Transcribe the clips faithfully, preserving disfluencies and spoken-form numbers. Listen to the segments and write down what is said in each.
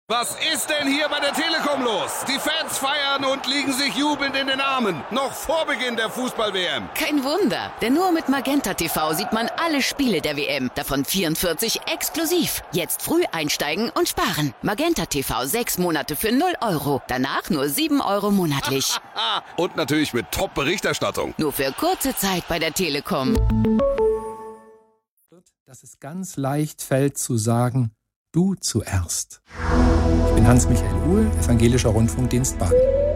Was ist denn hier bei der Telekom los? Die Fans feiern und liegen sich jubelnd in den Armen. Noch vor Beginn der Fußball-W M. Kein Wunder, denn nur mit Magenta T V sieht man alle Spiele der W M. Davon vierundvierzig exklusiv. Jetzt früh einsteigen und sparen. Magenta T V sechs Monate für null Euro. Danach nur sieben Euro monatlich. Und natürlich mit Top-Berichterstattung. Nur für kurze Zeit bei der Telekom. Dass es ganz leicht fällt zu sagen, du zuerst. Ich bin Hans-Michael Uhl, Evangelischer Rundfunkdienst Baden.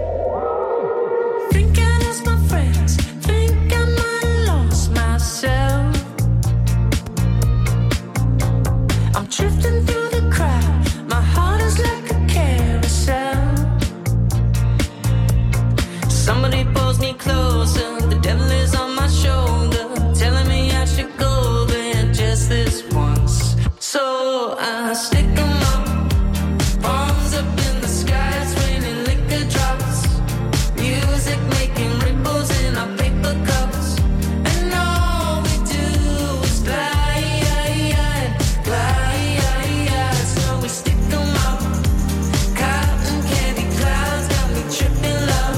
Somebody pulls me closer, the devil is on my shoulder, telling me I should go there just this once. So I stick 'em up, palms up in the sky, it's raining liquor drops, music making ripples in our paper cups, and all we do is glide, glide, so we stick 'em up, cotton candy clouds got me tripping love.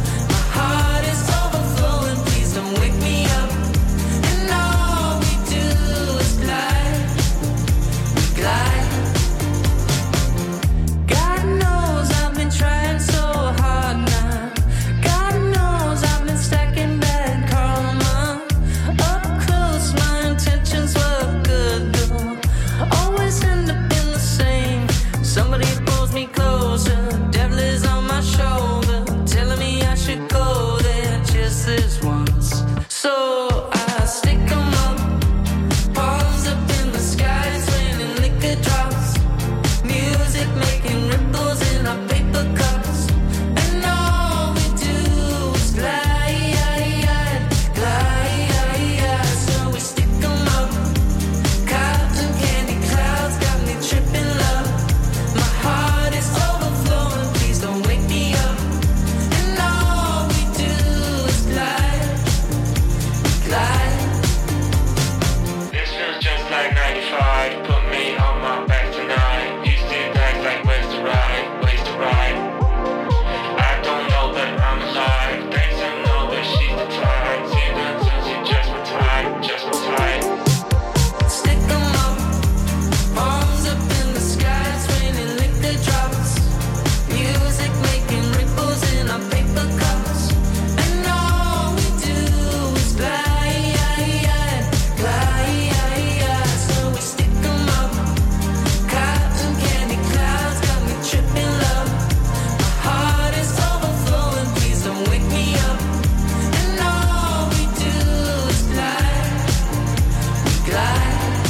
Somebody pulls me closer, devil is on my shoulder, telling me I should go there just this once. So I stick 'em up, palms up in the sky, it's raining liquor drops, music making ripples in our paper cups, and all we do is glide, glide, so we stick 'em up, cotton candy clouds got me tripping love. Heart is overflowing, please don't wake me up. And all we do is glide, glide. This feels just like ninety-five. Put me on my back tonight. Used to act like ways to ride, ways to ride. I don't know that I'm alive. Thanks to know that she's the type. See that since she just retired, just retired. Stick 'em up, palms up in the sky, it's raining liquor drops, music making ripples in our paper cups, and all we do is glide, glide, so we stick 'em up, cotton candy clouds got me tripping love, my heart is overflowing, please don't wake me up, and all we do is glide, glide.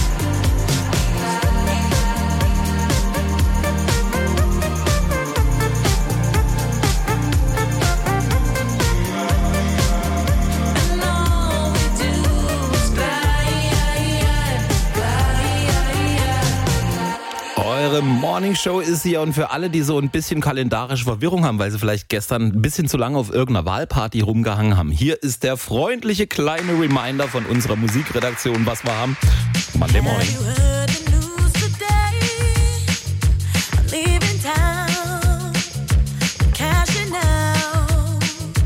And all we do is glide, glide. Eure Morningshow ist hier und für alle, die so ein bisschen kalendarische Verwirrung haben, weil sie vielleicht gestern ein bisschen zu lange auf irgendeiner Wahlparty rumgehangen haben. Hier ist der freundliche kleine Reminder von unserer Musikredaktion, was wir haben. Monday Morning. You heard the news today. I'm leaving town. I'm cashing out.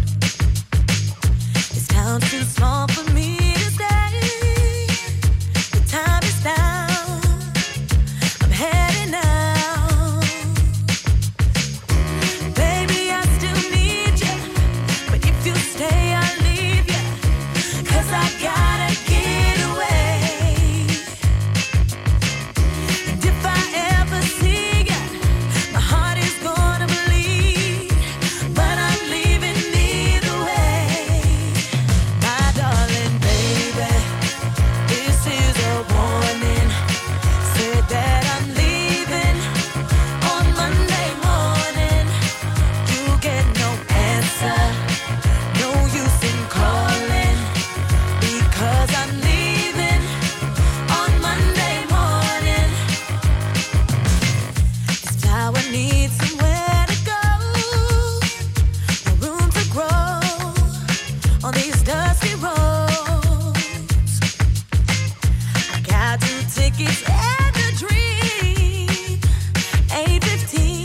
This town's too small for me to stay. The time is down. I'm heading out. Baby, I still need you. But if you stay, I'll leave you. 'Cause I gotta get away. And if I ever see you, my heart is gonna bleed. But I'm leaving either way. My darling baby, this is a warning. Said that I'm leaving on Monday morning. You get no answer, no use in calling, because I'm leaving on Monday morning. This flower needs somewhere to go, no room to grow on these dusty roads. I got two tickets and a dream, eight fifteen.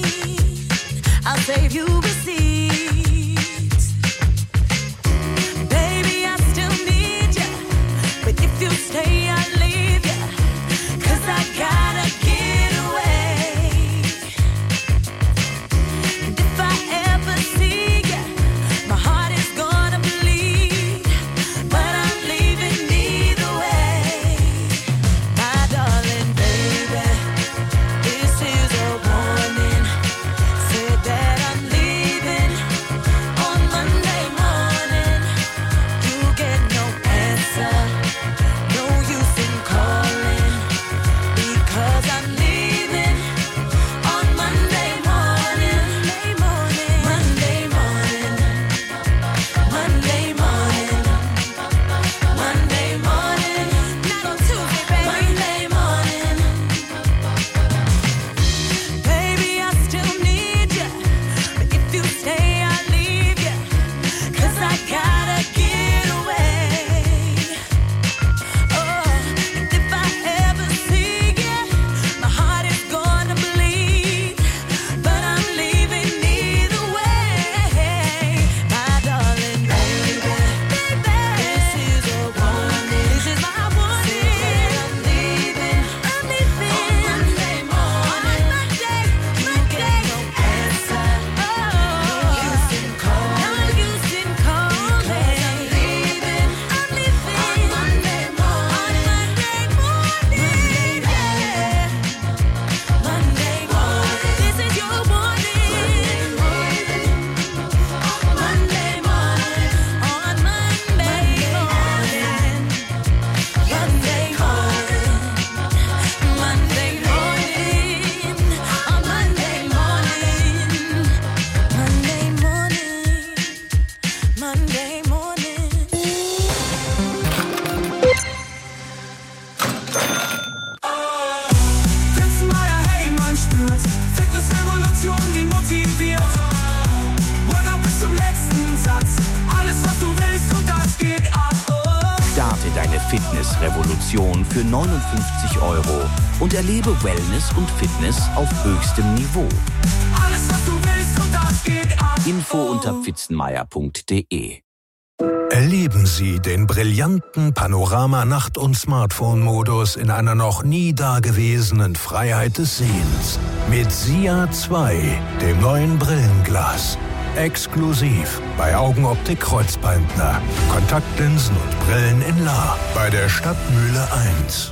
Fitnessrevolution für neunundfünfzig Euro und erlebe Wellness und Fitness auf höchstem Niveau. Alles, was du willst und das geht ab. Info unter pfitzenmeier punkt de. Erleben Sie den brillanten Panorama-Nacht- und Smartphone-Modus in einer noch nie dagewesenen Freiheit des Sehens. Mit SIA zwei, dem neuen Brillenglas. Exklusiv bei Augenoptik Kreuzbeindner. Kontaktlinsen und Brillen in La. Bei der Stadtmühle eins.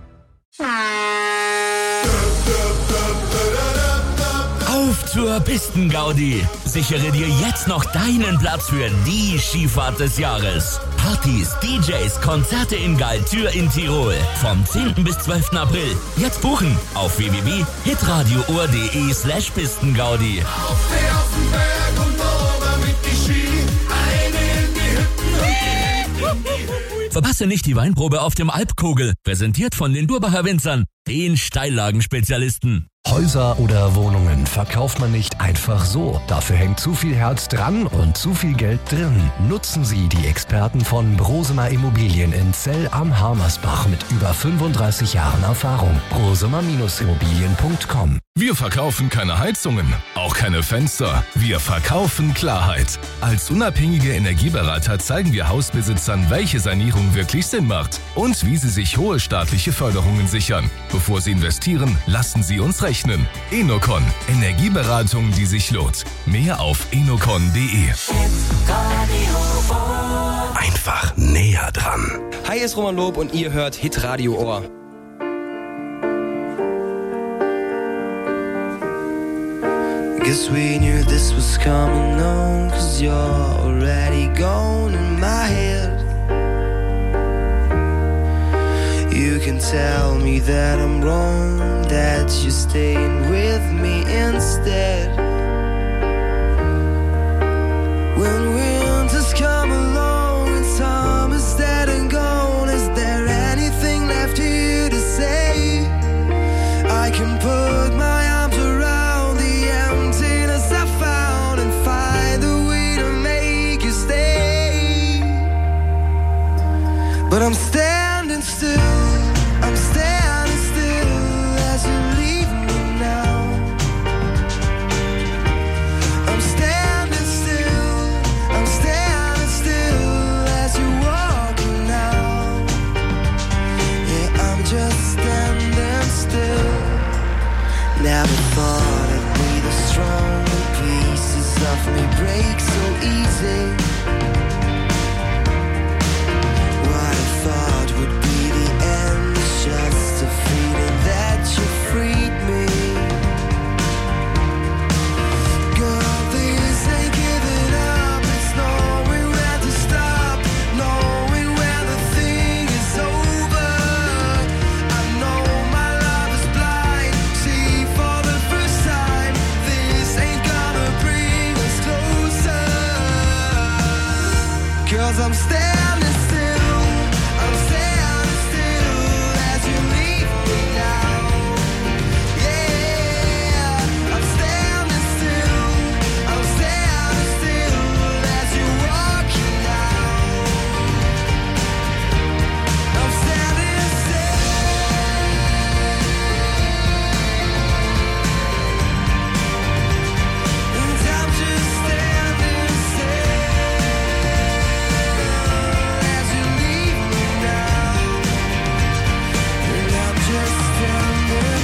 Auf zur Pistengaudi. Sichere dir jetzt noch deinen Platz für die Skifahrt des Jahres. Partys, D Js, Konzerte in Galtür in Tirol. Vom zehnten bis zwölften April. Jetzt buchen auf w w w punkt hitradioohr.de slash Pistengaudi. Auf den Berg und ober mit die Ski. Eine in die Hütten und in die Höhe. Verpasse nicht die Weinprobe auf dem Alpkogel. Präsentiert von den Durbacher Winzern, den Steillagen-Spezialisten. Häuser oder Wohnungen verkauft man nicht einfach so. Dafür hängt zu viel Herz dran und zu viel Geld drin. Nutzen Sie die Experten von Brosemer Immobilien in Zell am Harmersbach mit über fünfunddreißig Jahren Erfahrung. brosemer Immobilien punkt com. Wir verkaufen keine Heizungen, auch keine Fenster. Wir verkaufen Klarheit. Als unabhängige Energieberater zeigen wir Hausbesitzern, welche Sanierung wirklich Sinn macht und wie sie sich hohe staatliche Förderungen sichern. Bevor sie investieren, lassen Sie uns rechnen. Enocon. Energieberatung, die sich lohnt. Mehr auf enocon punkt de. Einfach näher dran. Hi, hier ist Roman Lob und ihr hört Hitradio Ohr. Guess we knew this was coming on, cause you're already gone in my head. You can tell me that I'm wrong, that you're staying with me instead. When winters come along and summer's dead and gone, is there anything left here to say? I can put my arms around the emptiness I found and find a way to make you stay. But I'm standing still. I'm standing still as you leave me now. I'm standing still, I'm standing still as you're walking out. Yeah, I'm just standing still. Never thought I'd be this strong. Pieces of me break so easy. What I thought would be the end, just a feeling that you freed me. Girl, this ain't giving up. It's knowing where to stop, knowing where the thing is over. I know my love is blind. See for the first time, this ain't gonna bring us closer. Cause I'm standing still, I'm standing still as you leave me now. Yeah, I'm standing still, I'm standing still as you're walking out. I'm standing still, and I'm just standing still as you leave me now. And I'm just standing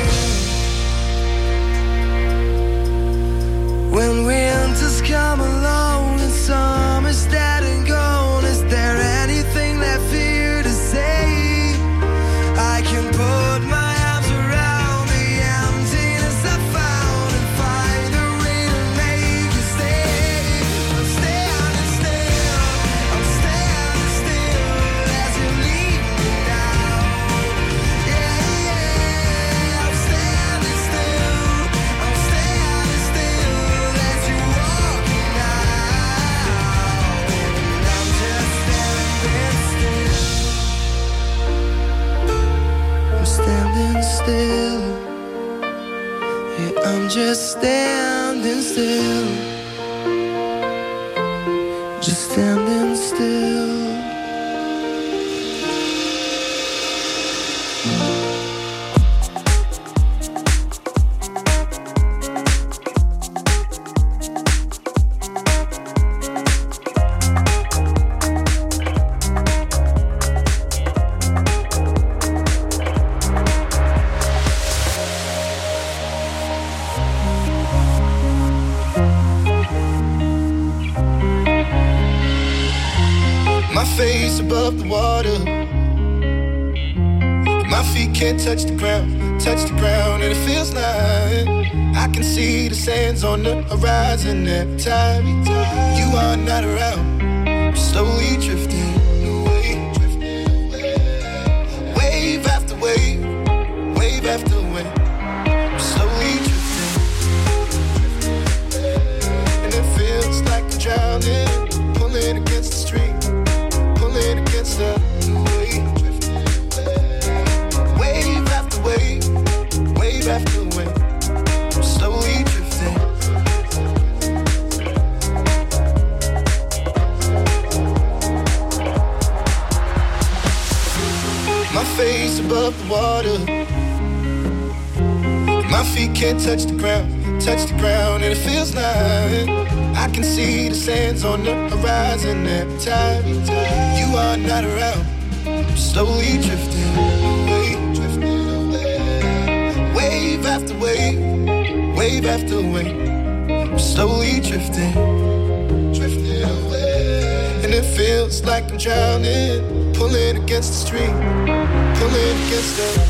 still. When winters come along and summer's dead and gone, is there anything left here to say? I can put my arms around the emptiness I found and find a way to make you stay. I'm standing still, I'm standing still as you leave me now. Yeah, yeah, I'm standing still, I'm standing still as you're walking out. And I'm just standing still. I'm standing still. Yeah, I'm just standing still. Just standing still. face above the water. My feet can't touch the ground, touch the ground, and it feels like I can see the sands on the horizon every time you are not around. I'm slowly drifting away, wave after wave, wave after wave. I'm slowly drifting, and it feels like I'm drowning, pulling against the stream, pulling against the wave. Wave after wave, wave after wave, I'm slowly drifting. My face above the water, my feet can't touch the ground, touch the ground, and it feels like I can see the sands on the horizon every time you are not around. I'm slowly drifting away, drifting away. Wave after wave, wave after wave. I'm slowly drifting, drifting away. And it feels like I'm drowning, pulling against the stream, pulling against the.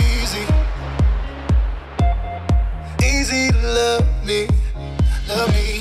Easy to love me, love me